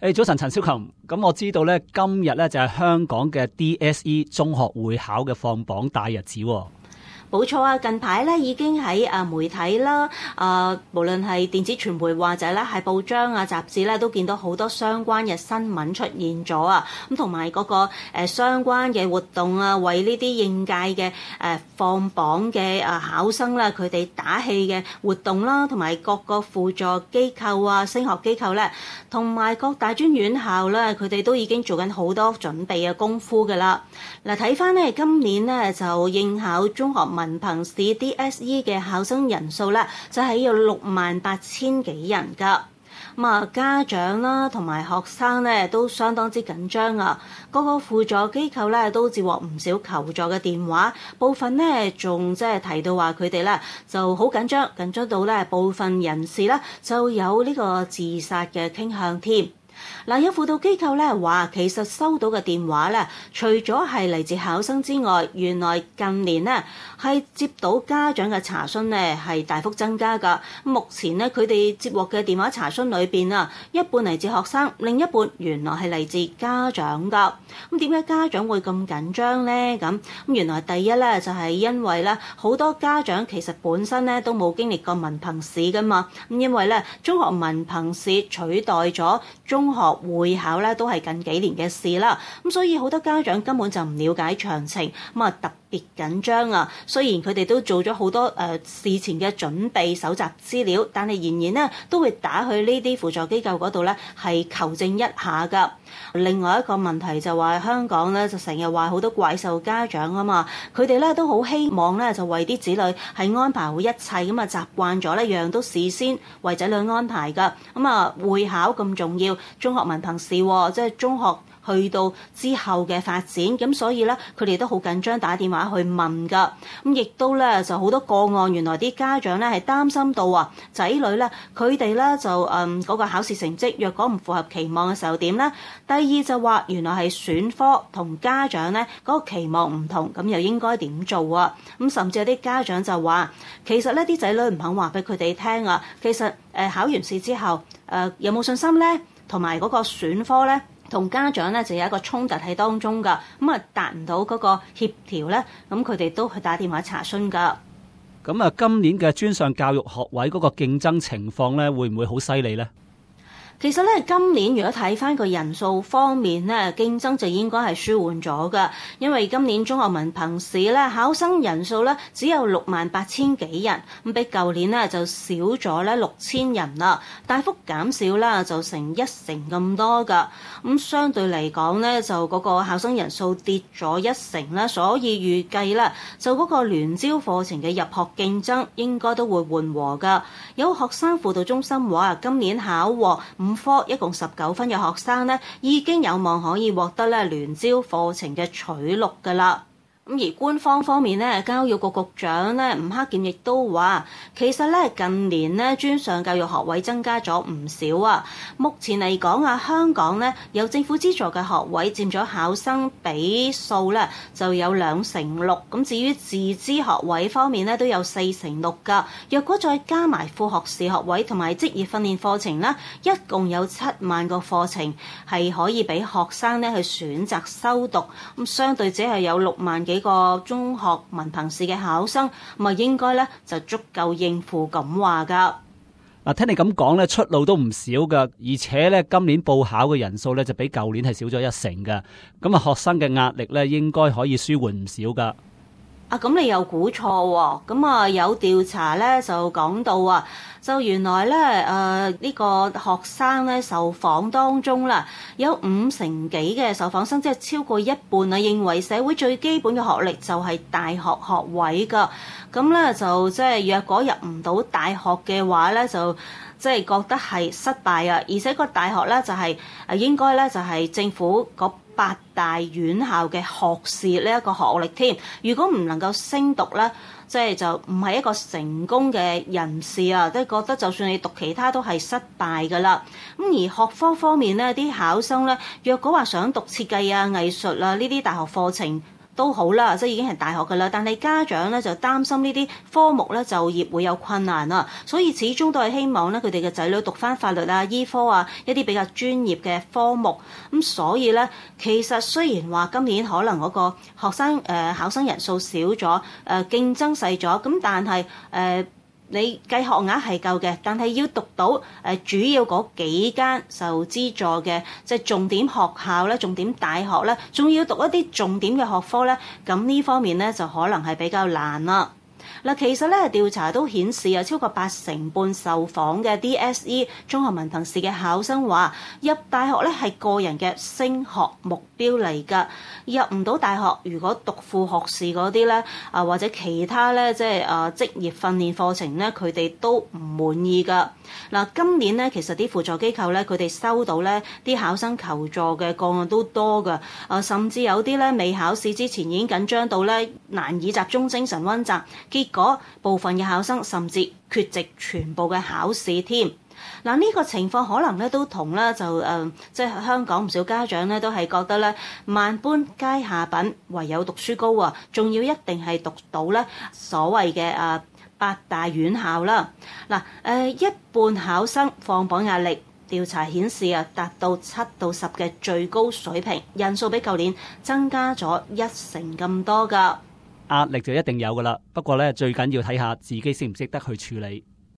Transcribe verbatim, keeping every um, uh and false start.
誒，早晨，陳少琴。咁我知道咧，今日咧就係香港嘅 D S E 中學會考嘅放榜大日子喎。 冇錯啊！近排咧已經喺啊媒體啦，啊無論係電子傳媒或者咧係報章啊雜誌咧，都見到好多相關嘅新聞出現咗啊！咁同埋嗰個誒相關嘅活動啊，為呢啲應屆嘅誒放榜嘅啊考生啦，佢哋打氣嘅活動啦，同埋各個輔助機構啊、升學機構咧，同埋各大專院校咧，佢哋都已經做緊好多準備嘅功夫㗎啦。嗱，睇翻咧今年咧就應考中學文憑試 D S E 嘅考生人數咧，就係有六萬八千幾人㗎。咁啊，家長啦同埋學生咧都相當之緊張啊！嗰個輔助機構咧都接獲唔少求助嘅電話，部分咧仲即係提到話佢哋咧就好緊張，緊張到咧部分人士咧就有呢個自殺嘅傾向添。嗱，有輔導機構咧話，其實收到嘅電話咧，除咗係嚟自考生之外，原來近年呢係接到家長嘅查詢咧係大幅增加㗎。目前呢，佢哋接獲嘅電話查詢裏邊啊，一半嚟自學生，另一半原來係嚟自家長㗎。咁點解家長會咁緊張咧？咁咁原來第一咧就係因為咧好多家長其實本身咧都冇經歷過文憑試㗎嘛。咁因為咧中學文憑試取代咗中學會考咧都係近幾年嘅事啦，咁所以好多家長根本就唔了解詳情，咁啊特別緊張啊。雖然佢哋都做咗好多誒、呃、事前嘅準備、搜集資料，但係仍然咧都會打去呢啲輔助機構嗰度咧係求證一下㗎。另外一個問題就話香港咧就成日話好多怪獸家長啊嘛，佢哋咧都好希望咧就為啲子女係安排好一切，咁啊習慣咗咧樣樣都事先為仔女安排㗎。咁啊會考咁重要，中學文憑試即係中學去到之後嘅發展，咁所以咧佢哋都好緊張，打電話去問㗎。咁亦都咧就好多個案，原來啲家長咧係擔心到啊仔女咧佢哋咧就誒嗰、嗯嗰個考試成績若果唔符合期望嘅時候點咧？第二就話原來係選科同家長咧嗰個期望唔同，咁又應該點做啊？咁甚至有啲家長就話，其實咧啲仔女唔肯話俾佢哋聽啊，其實誒考完試之後誒、呃、有冇信心咧？同埋嗰個選科咧，同家長咧就有一個衝突喺當中㗎，咁啊達唔到嗰個協調咧，咁佢哋都去打電話查詢㗎。 咁啊，今年嘅專上教育學位嗰個競爭情況咧，會唔會好犀利咧？ 其實咧，今年如果睇翻個人數方面咧，競爭就應該係舒緩咗㗎，因為今年中學文憑試咧考生人數咧只有六萬八千幾人，咁比舊年咧就少咗咧六千人啦，大幅減少啦，就成一成咁多㗎。咁相對嚟講咧，就嗰個考生人數跌咗一成啦，所以預計啦，就嗰個聯招課程嘅入學競爭應該都會緩和㗎。有學生輔導中心話，今年考獲五科一共十九分嘅學生咧，已經有望可以獲得咧聯招課程嘅取錄㗎啦。咁而官方方面咧，教育局局長咧吳克儉亦都話，其實咧近年咧專上教育學位增加咗唔少啊。目前嚟講啊，香港咧有政府資助嘅學位佔咗考生比數咧就有兩成六。咁至於自資學位方面咧都有四成六㗎。若果再加埋副學士學位同埋職業訓練課程啦，一共有七萬個課程係可以俾學生咧去選擇修讀。咁相對只係有六萬幾幾個中學文憑試嘅考生，咁啊應該咧就足夠應付咁話噶。 嗱，聽你咁講咧，出路都唔少噶，而且咧今年報考嘅人數咧就比舊年係少咗一成噶，咁啊學生嘅壓力咧應該可以舒緩唔少噶。 啊，咁你又估錯喎？咁啊有調查咧就講到啊，就原來咧誒呢個學生咧受訪當中啦，有五成幾嘅受訪生，即係超過一半啊，認為社會最基本嘅學歷就係大學學位㗎。咁咧就即係若果入唔到大學嘅話咧，就即係覺得係失敗啊！而且個大學咧就係誒應該咧就係政府嗰八大院校嘅學士呢一個學歷添，如果唔能夠升讀咧，即係就唔係一個成功嘅人士啊！都覺得就算你讀其他都係失敗㗎啦。咁而學科方面咧，啲考生咧，若果話想讀設計啊、藝術啊呢啲大學課程， 都好啦，即係已經係大學㗎啦。但係家長咧就擔心呢啲科目咧就業會有困難啊，所以始終都係希望咧佢哋嘅仔女讀翻法律啊、醫科啊一啲比較專業嘅科目。咁所以咧，其實雖然話今年可能嗰個學生誒、呃、考生人數少咗，誒、呃、競爭細咗，咁但係誒。呃你計學額係夠嘅，但係要讀到誒主要嗰幾間受資助嘅即係重點學校咧、重點大學咧，仲要讀一啲重點嘅學科咧，咁呢方面咧就可能係比較難啦。嗱，其實咧調查都顯示啊，超過八成半受訪嘅 D S E 中學文憑試嘅考生話，入大學咧係個人嘅升學目標嚟㗎。入唔到大學，如果讀副學士嗰啲咧啊，或者其他咧即係啊職業訓練課程咧，佢哋都唔滿意㗎。嗱，今年咧其實啲輔助機構咧，佢哋收到咧啲考生求助嘅個案都多㗎。啊，甚至有啲咧未考試之前已經緊張到咧難以集中精神溫習，結果部分嘅考生甚至缺席全部嘅考試添。嗱，呢個情況可能咧都同咧就誒、呃，即係香港唔少家長咧都係覺得咧萬般皆下品，唯有讀書高啊，仲要一定係讀到咧所謂嘅誒八大院校啦。嗱、呃、誒，一半考生放榜壓力，調查顯示啊，達到七到十嘅最高水平，人數比舊年增加咗一成咁多㗎。 壓力就一定有㗎啦，不過咧最緊要睇下自己識唔識得去處理。